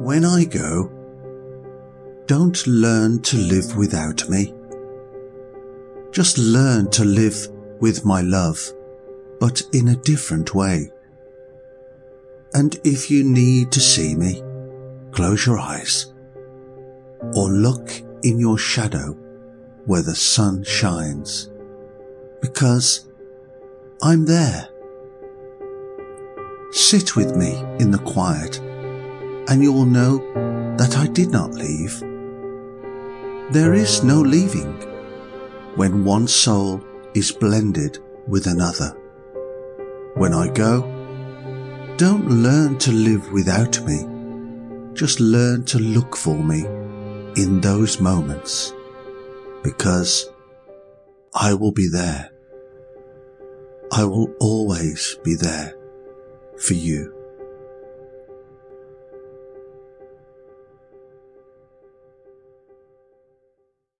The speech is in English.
When I go, don't learn to live without me. Just learn to live with my love, but in a different way. And if you need to see me, close your eyes, or look in your shadow where the sun shines, because I'm there. Sit with me in the quiet, and you will know that I did not leave. There is no leaving when one soul is blended with another. When I go, don't learn to live without me. Just learn to look for me in those moments, because I will be there. I will always be there for you.